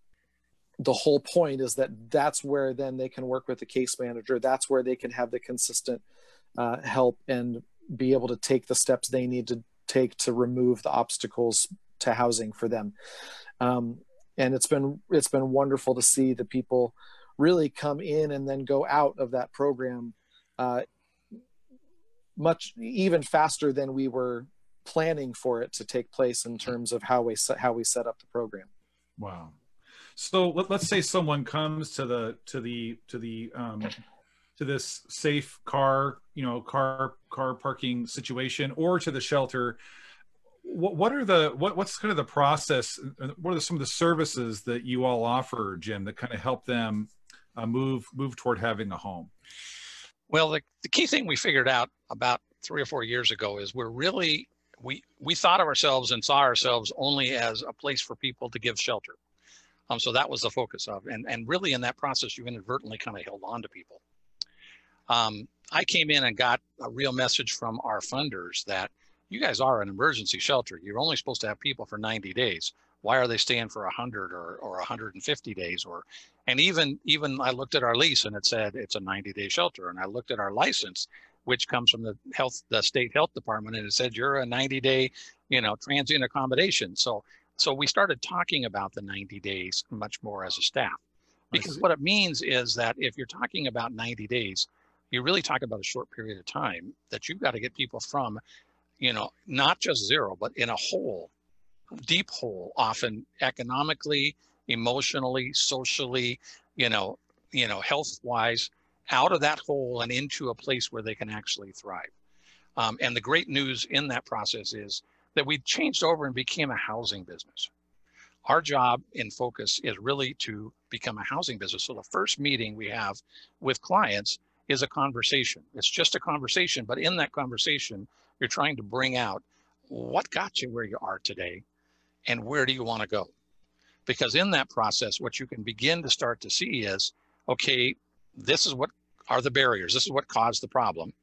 the whole point is that that's where then they can work with the case manager. That's where they can have the consistent uh, help and be able to take the steps they need to take to remove the obstacles to housing for them. Um, and it's been, it's been wonderful to see the people really come in and then go out of that program uh, much, even faster than we were planning for it to take place in terms of how we set, how we set up the program. Wow. So let, let's say someone comes to the to the to the um, to this safe car, you know, car car parking situation, or to the shelter. What what are the what what's kind of the process? What are some of the services that you all offer, Jim, that kind of help them uh, move move toward having a home? Well, the, the key thing we figured out about three or four years ago is we're really we we thought of ourselves and saw ourselves only as a place for people to give shelter. Um, so that was the focus of, and, and really in that process, you inadvertently kind of held on to people. Um, I came in and got a real message from our funders that you guys are an emergency shelter. You're only supposed to have people for ninety days. Why are they staying for one hundred or, or one hundred fifty days? Or, and even, even I looked at our lease and it said it's a ninety day shelter. And I looked at our license, which comes from the health, the state health department, and it said you're a ninety day, you know, transient accommodation. So So we started talking about the ninety days much more as a staff, because what it means is that if you're talking about ninety days, you really talk about a short period of time that you've got to get people from, you know, not just zero, but in a hole, deep hole, often economically, emotionally, socially, you know, you know, health wise, out of that hole and into a place where they can actually thrive. Um, and the great news in that process is that we changed over and became a housing business. Our job in focus is really to become a housing business. So the first meeting we have with clients is a conversation. It's just a conversation, but in that conversation, you're trying to bring out what got you where you are today and where do you want to go? Because in that process, what you can begin to start to see is, okay, this is what are the barriers. This is what caused the problem.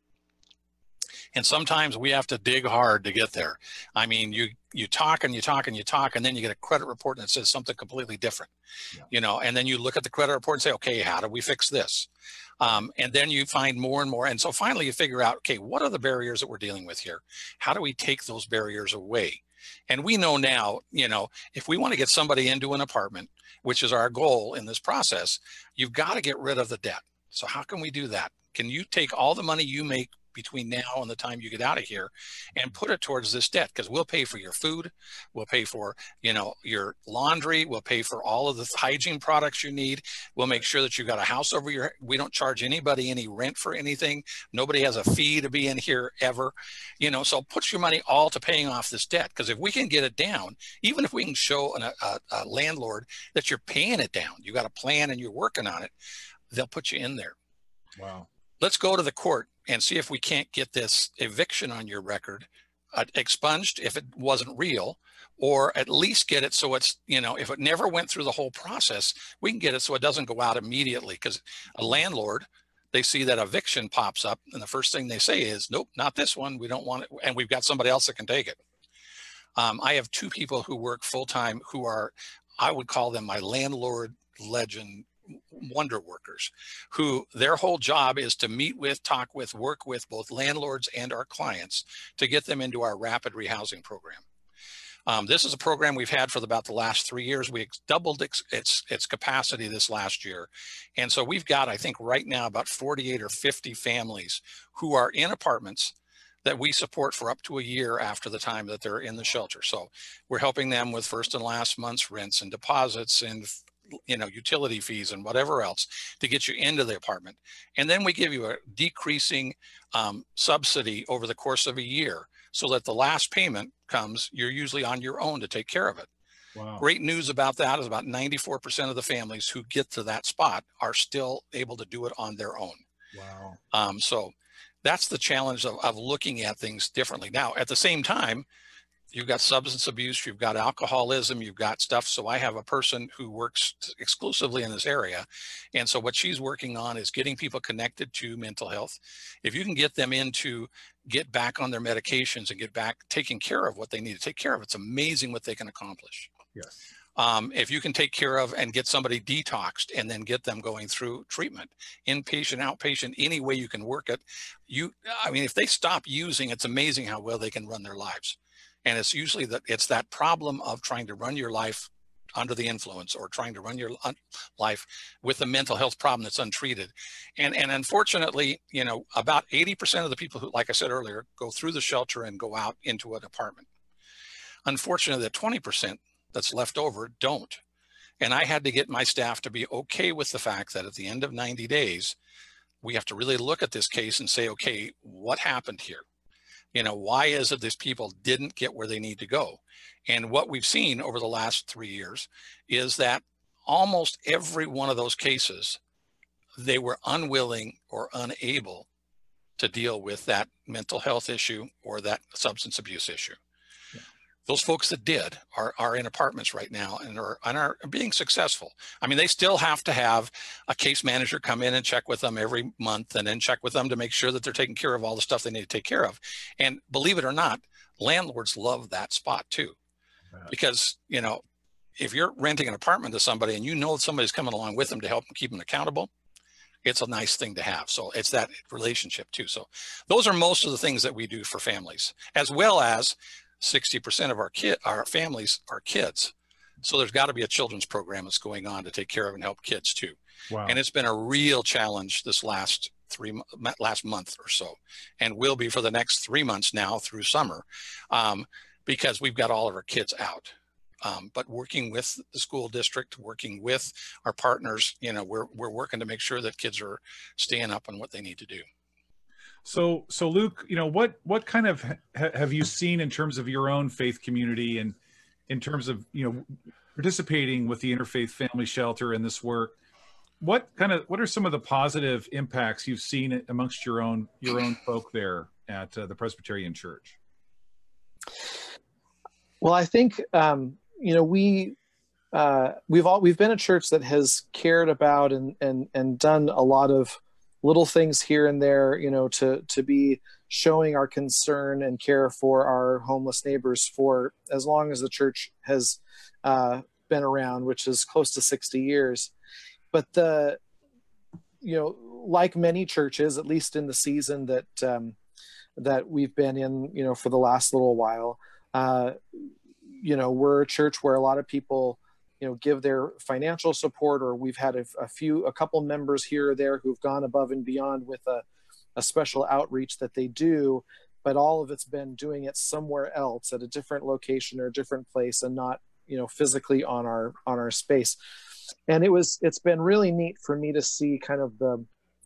And sometimes we have to dig hard to get there. I mean, you you talk and you talk and you talk, and then you get a credit report and it says something completely different, yeah. you know, and then you look at the credit report and say, okay, how do we fix this? Um, and then you find more and more. And so finally you figure out, okay, what are the barriers that we're dealing with here? How do we take those barriers away? And we know now, you know, if we want to get somebody into an apartment, which is our goal in this process, you've got to get rid of the debt. So how can we do that? Can you take all the money you make between now and the time you get out of here and put it towards this debt? Because we'll pay for your food, we'll pay for, you know, your laundry, we'll pay for all of the hygiene products you need, we'll make sure that you've got a house over your, we don't charge anybody any rent for anything, nobody has a fee to be in here ever, you know, so put your money all to paying off this debt. Because if we can get it down, even if we can show an, a, a landlord that you're paying it down, you got a plan and you're working on it, they'll put you in there. Wow. Let's go to the court and see if we can't get this eviction on your record uh, expunged if it wasn't real, or at least get it so it's, you know, if it never went through the whole process, we can get it so it doesn't go out immediately. Because a landlord, they see that eviction pops up and the first thing they say is, nope, not this one. We don't want it. And we've got somebody else that can take it. Um, I have two people who work full-time who are, I would call them my landlord legend wonder workers, who their whole job is to meet with, talk with, work with both landlords and our clients to get them into our rapid rehousing program. Um, this is a program we've had for about the last three years. We doubled its, its, its capacity this last year. And so we've got, I think right now, about forty-eight or fifty families who are in apartments that we support for up to a year after the time that they're in the shelter. So we're helping them with first and last month's rents and deposits and you know, utility fees and whatever else to get you into the apartment. And then we give you a decreasing um, subsidy over the course of a year so that the last payment comes, you're usually on your own to take care of it. Wow. Great news about that is about ninety-four percent of the families who get to that spot are still able to do it on their own. Wow. Um, so that's the challenge of, of looking at things differently. Now, at the same time, you've got substance abuse, you've got alcoholism, you've got stuff. So I have a person who works exclusively in this area. And so what she's working on is getting people connected to mental health. If you can get them in to get back on their medications and get back taking care of what they need to take care of, it's amazing what they can accomplish. Yes. Um, if you can take care of and get somebody detoxed and then get them going through treatment, inpatient, outpatient, any way you can work it, you, I mean, if they stop using, it's amazing how well they can run their lives. And it's usually that it's that problem of trying to run your life under the influence or trying to run your life with a mental health problem that's untreated. And, and unfortunately, you know, about eighty percent of the people who, like I said earlier, go through the shelter and go out into an apartment. Unfortunately, the twenty percent that's left over don't. And I had to get my staff to be okay with the fact that at the end of ninety days, we have to really look at this case and say, okay, what happened here? You know, why is it these people didn't get where they need to go? And what we've seen over the last three years is that almost every one of those cases, they were unwilling or unable to deal with that mental health issue or that substance abuse issue. Yeah. Those folks that did are, are in apartments right now and are, and are being successful. I mean, they still have to have a case manager come in and check with them every month and then check with them to make sure that they're taking care of all the stuff they need to take care of. And believe it or not, landlords love that spot too. Right. Because, you know, if you're renting an apartment to somebody and you know somebody's coming along with them to help them keep them accountable, it's a nice thing to have. So it's that relationship too. So those are most of the things that we do for families, as well as sixty percent of our kid, our families are kids. So there's got to be a children's program that's going on to take care of and help kids too. Wow. And it's been a real challenge this last three, last month or so, and will be for the next three months now through summer, um, because we've got all of our kids out. Um, but working with the school district, working with our partners, you know, we're, we're working to make sure that kids are staying up on what they need to do. So, so Luke, you know, what, what kind of ha have you seen in terms of your own faith community and in terms of, you know, participating with the Interfaith Family Shelter in this work? What kind of, what are some of the positive impacts you've seen amongst your own, your own folk there at uh, the Presbyterian Church? Well, I think, um, you know, we, uh, we've all we've been a church that has cared about and and and done a lot of little things here and there, you know, to to be showing our concern and care for our homeless neighbors for as long as the church has uh, been around, which is close to sixty years. But the, you know, like many churches, at least in the season that um, that we've been in, you know, for the last little while, uh, you know, we're a church where a lot of people, you know, give their financial support, or we've had a, a few, a couple members here or there who've gone above and beyond with a, a special outreach that they do, but all of it's been doing it somewhere else at a different location or a different place, and not, you know, physically on our, on our space. And it was, it's been really neat for me to see kind of the,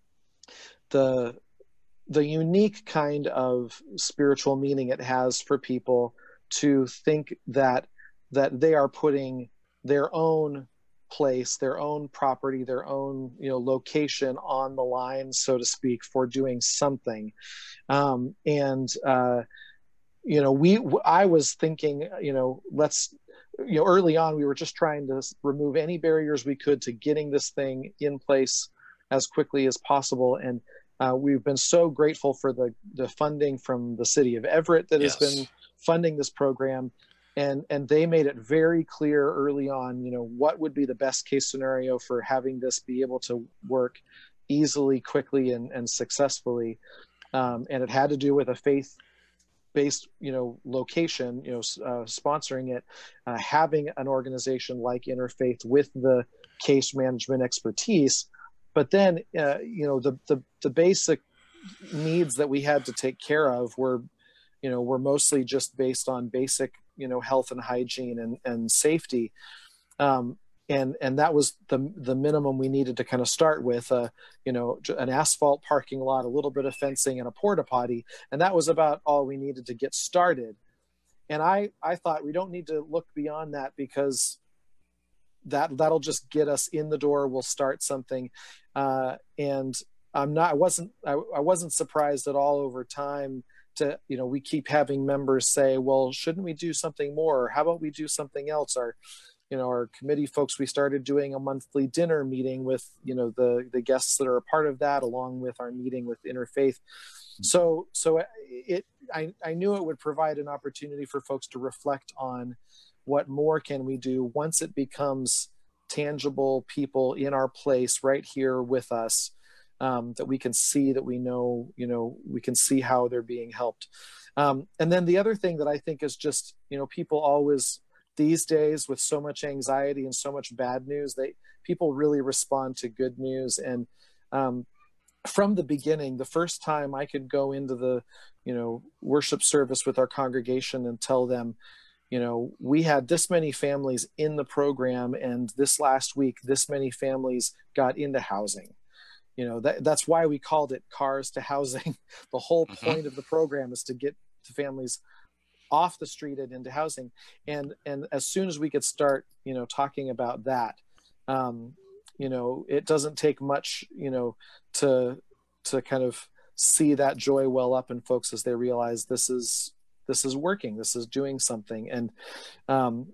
the, the unique kind of spiritual meaning it has for people to think that, that they are putting their own place, their own property, their own, you know, location on the line, so to speak, for doing something. Um, and, uh, you know, we, I was thinking, you know, let's, you know, early on, we were just trying to remove any barriers we could to getting this thing in place as quickly as possible. And uh, we've been so grateful for the, the funding from the city of Everett that Yes. has been funding this program. And, and they made it very clear early on, you know, what would be the best case scenario for having this be able to work easily, quickly, and, and successfully. Um, and it had to do with a faith based, you know, location, you know, uh, sponsoring it, uh, having an organization like Interfaith with the case management expertise. But then, uh, you know, the, the, the basic needs that we had to take care of were, you know, were mostly just based on basic, you know, health and hygiene and, and safety. Um, and, and that was the, the minimum we needed to kind of start with, uh, you know, an asphalt parking lot, a little bit of fencing, and a porta potty. And that was about all we needed to get started. And I, I thought we don't need to look beyond that, because that, that'll just get us in the door. We'll start something. Uh, and I'm not, I wasn't, I, I wasn't surprised at all over time to, you know, we keep having members say, well, shouldn't we do something more? Or how about we do something else? Our, you know, our committee folks, we started doing a monthly dinner meeting with, you know, the, the guests that are a part of that, along with our meeting with Interfaith. So, so it, I, I knew it would provide an opportunity for folks to reflect on what more can we do once it becomes tangible people in our place right here with us, um, that we can see, that we know, you know, we can see how they're being helped. Um, and then the other thing that I think is just, you know, people always, these days with so much anxiety and so much bad news, they, people really respond to good news. And um, from the beginning, the first time I could go into the, you know, worship service with our congregation and tell them, you know, we had this many families in the program, and this last week, this many families got into housing. You know, that, that's why we called it Cars to Housing. The whole Mm-hmm. point of the program is to get the families off the street and into housing. And, and as soon as we could start, you know, talking about that, um, you know, it doesn't take much, you know, to, to kind of see that joy well up in folks as they realize this is, this is working, this is doing something. And, um,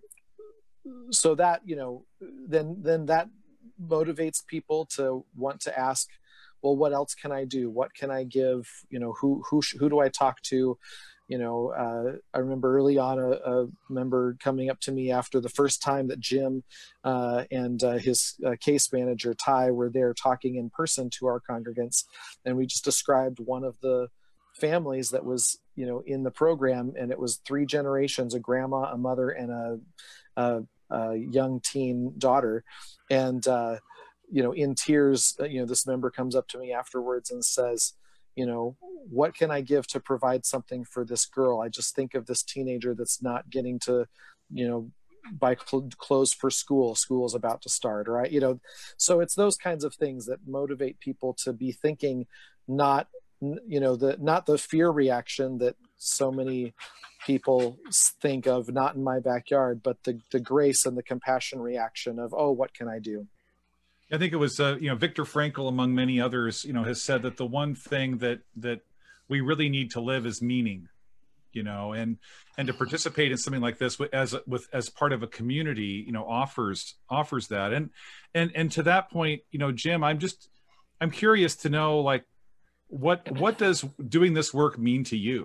so that, you know, then, then that motivates people to want to ask, well, what else can I do? What can I give? You know, who, who, who do I talk to? You know, uh, I remember early on a, a member coming up to me after the first time that Jim uh, and uh, his uh, case manager, Ty, were there talking in person to our congregants. And we just described one of the families that was, you know, in the program. And it was three generations, a grandma, a mother, and a, a, a young teen daughter. And, uh, you know, in tears, you know, this member comes up to me afterwards and says, you know, what can I give to provide something for this girl? I just think of this teenager that's not getting to, you know, buy cl- clothes for school. School's about to start, right? You know, so it's those kinds of things that motivate people to be thinking, not, you know, the, not the fear reaction that so many people think of, not in my backyard, but the, the grace and the compassion reaction of, oh, what can I do? I think it was, uh, you know, Viktor Frankl, among many others, you know, has said that the one thing that that we really need to live is meaning. you know, and and to participate in something like this with, as with as part of a community, you know, offers offers that. And and and to that point, you know, Jim, I'm just I'm curious to know, like, what what does doing this work mean to you?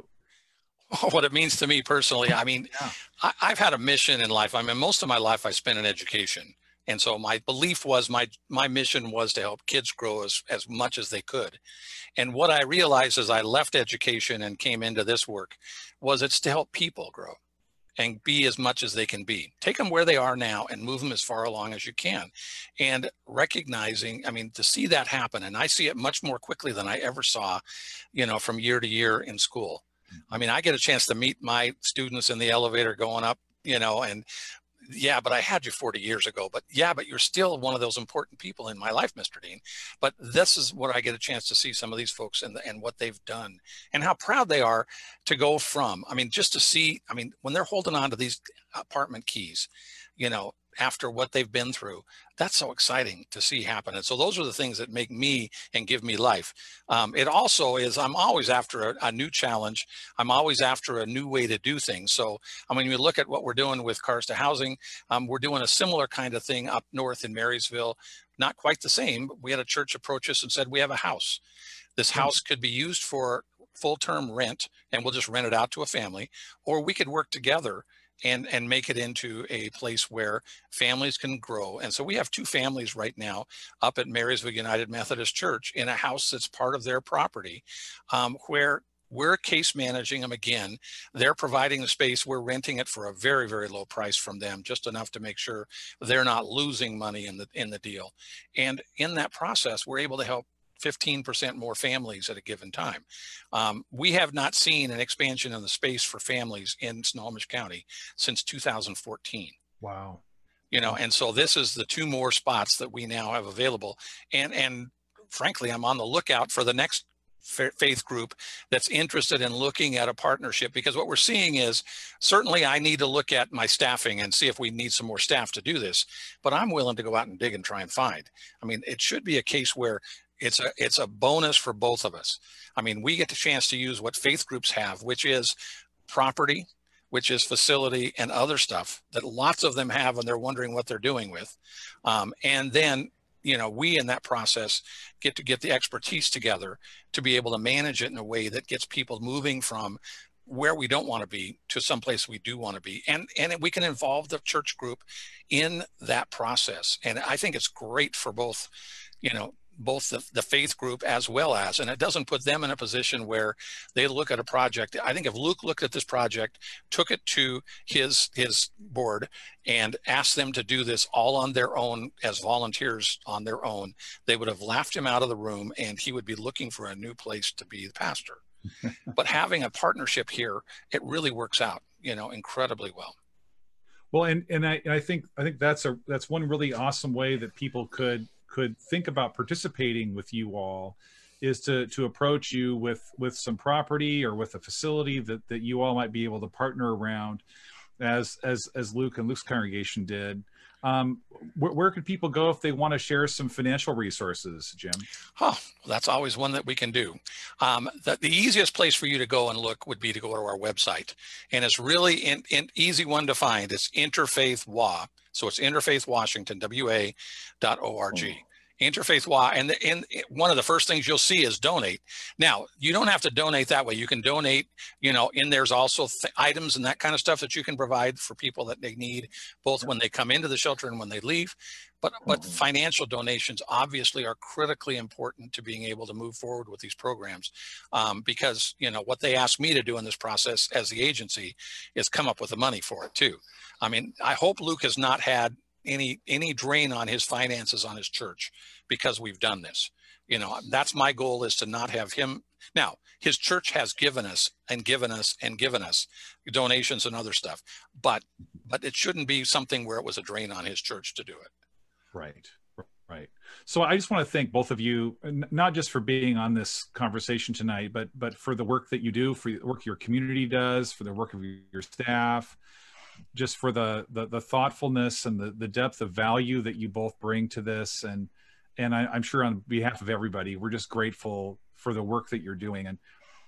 What it means to me personally, I mean, Yeah. I, I've had a mission in life. I mean, most of my life I spent in education. And so my belief was my my mission was to help kids grow as, as much as they could. And what I realized as I left education and came into this work was it's to help people grow and be as much as they can be. Take them where they are now and move them as far along as you can. And recognizing, I mean, to see that happen, and I see it much more quickly than I ever saw, you know, from year to year in school. I mean, I get a chance to meet my students in the elevator going up, you know, and yeah, but I had you forty years ago, but yeah, but you're still one of those important people in my life, Mister Dean. But this is what I get a chance to see some of these folks and, and what they've done and how proud they are to go from, I mean, just to see, I mean, when they're holding on to these apartment keys, you know, after what they've been through, that's so exciting to see happen. And so those are the things that make me and give me life. Um, it also is, I'm always after a, a new challenge. I'm always after a new way to do things. So, I mean, you look at what we're doing with Cars to Housing, um, we're doing a similar kind of thing up north in Marysville, not quite the same, but we had a church approach us and said, we have a house. This house could be used for full-term rent and we'll just rent it out to a family, or we could work together and and make it into a place where families can grow. And so we have two families right now up at Marysville United Methodist Church in a house that's part of their property, um, where we're case managing them again. They're providing the space. We're renting it for a very, very low price from them, just enough to make sure they're not losing money in the in the deal. And in that process, we're able to help fifteen percent more families at a given time. Um, we have not seen an expansion in the space for families in Snohomish County since two thousand fourteen. Wow. You know, and so this is the two more spots that we now have available. And, and frankly, I'm on the lookout for the next faith group that's interested in looking at a partnership, because what we're seeing is certainly I need to look at my staffing and see if we need some more staff to do this, but I'm willing to go out and dig and try and find. I mean, it should be a case where it's a it's a bonus for both of us. I mean, we get the chance to use what faith groups have, which is property, which is facility and other stuff that lots of them have, and they're wondering what they're doing with. Um, and then, you know, we in that process get to get the expertise together to be able to manage it in a way that gets people moving from where we don't want to be to someplace we do want to be. And, and we can involve the church group in that process. And I think it's great for both, you know, both the, the faith group as well as, and it doesn't put them in a position where they look at a project. I think if Luke looked at this project, took it to his his board and asked them to do this all on their own as volunteers on their own, they would have laughed him out of the room and he would be looking for a new place to be the pastor. But having a partnership here, it really works out, you know, incredibly well. Well, and and I, I think I think that's a that's one really awesome way that people could could think about participating with you all, is to to approach you with with some property or with a facility that that you all might be able to partner around, as as as Luke and Luke's congregation did. Um, where, where could people go if they want to share some financial resources, Jim? Oh, that's always one that we can do. Um, the, the easiest place for you to go and look would be to go to our website. And it's really an easy one to find. It's Interfaith W A. So it's Interfaith Washington, W A dot O R G. Oh. Interfaith W A, and, the, and one of the first things you'll see is donate. Now, you don't have to donate that way. You can donate, you know, and there's also th items and that kind of stuff that you can provide for people that they need, both when they come into the shelter and when they leave. But, but financial donations obviously are critically important to being able to move forward with these programs, um, because, you know, what they asked me to do in this process as the agency is come up with the money for it too. I mean, I hope Luke has not had any any drain on his finances on his church because we've done this. You know, that's my goal, is to not have him. Now, his church has given us and given us and given us donations and other stuff, but but it shouldn't be something where it was a drain on his church to do it. Right, right. So I just want to thank both of you, not just for being on this conversation tonight, but but for the work that you do, for the work your community does, for the work of your staff, just for the, the, the thoughtfulness and the, the depth of value that you both bring to this. And, and I, I'm sure on behalf of everybody, we're just grateful for the work that you're doing. And,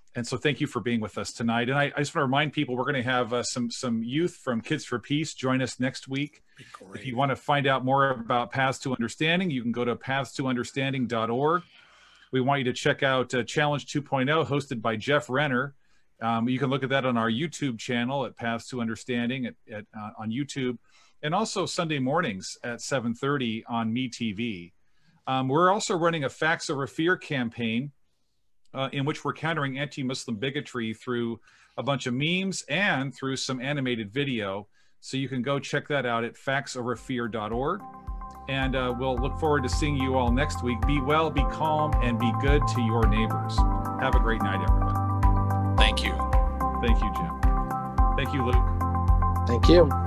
and so thank you for being with us tonight. And I, I just want to remind people we're going to have uh, some some youth from Kids for Peace join us next week. If you want to find out more about Paths to Understanding, you can go to paths to understanding dot org. We want you to check out uh, Challenge two point oh, hosted by Jeff Renner. Um, you can look at that on our YouTube channel at Paths to Understanding at, at, uh, on YouTube, and also Sunday mornings at seven thirty on MeTV. Um, we're also running a Facts Over Fear campaign uh, in which we're countering anti-Muslim bigotry through a bunch of memes and through some animated video. So you can go check that out at facts over fear dot org. And uh, we'll look forward to seeing you all next week. Be well, be calm, and be good to your neighbors. Have a great night, everybody. Thank you. Thank you, Jim. Thank you, Luke. Thank you.